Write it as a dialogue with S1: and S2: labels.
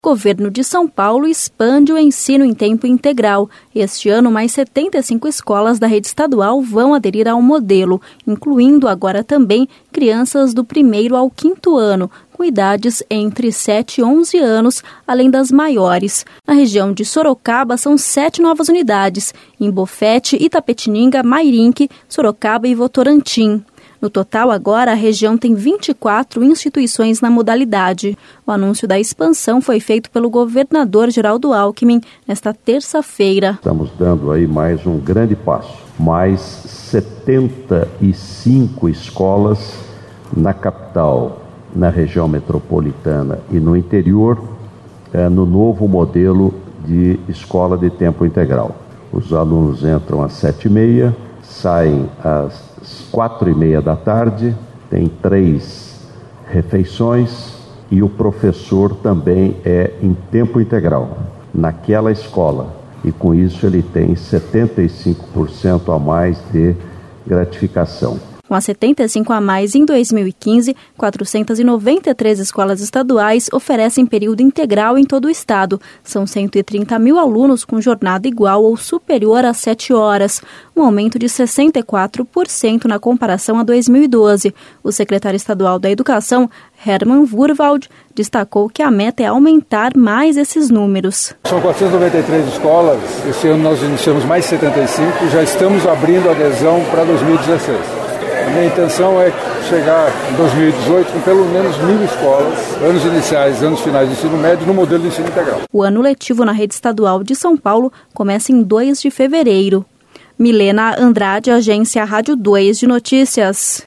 S1: Governo de São Paulo expande o ensino em tempo integral. Este ano, mais 75 escolas da rede estadual vão aderir ao modelo, incluindo agora também crianças do 1º ao 5º ano, com idades entre 7 e 11 anos, além das maiores. Na região de Sorocaba, são 7 novas unidades, em Bofete, Itapetininga, Mairinque, Sorocaba e Votorantim. No total, agora, a região tem 24 instituições na modalidade. O anúncio da expansão foi feito pelo governador Geraldo Alckmin nesta terça-feira.
S2: Estamos dando aí mais um grande passo. Mais 75 escolas na capital, na região metropolitana e no interior, no novo modelo de escola de tempo integral. Os alunos entram às 7h30, saem às 4h30 da tarde, tem 3 refeições e o professor também é em tempo integral naquela escola, e com isso ele tem 75% a mais de gratificação.
S1: Com as 75 a mais em 2015, 493 escolas estaduais oferecem período integral em todo o estado. São 130 mil alunos com jornada igual ou superior a 7 horas, um aumento de 64% na comparação a 2012. O secretário estadual da Educação, Hermann Wurwald, destacou que a meta é aumentar mais esses números.
S3: São 493 escolas, esse ano nós iniciamos mais 75 e já estamos abrindo adesão para 2016. A minha intenção é chegar em 2018 com pelo menos 1.000 escolas, anos iniciais, anos finais de ensino médio, no modelo de ensino integral.
S1: O ano letivo na rede estadual de São Paulo começa em 2 de fevereiro. Milena Andrade, Agência Rádio 2 de Notícias.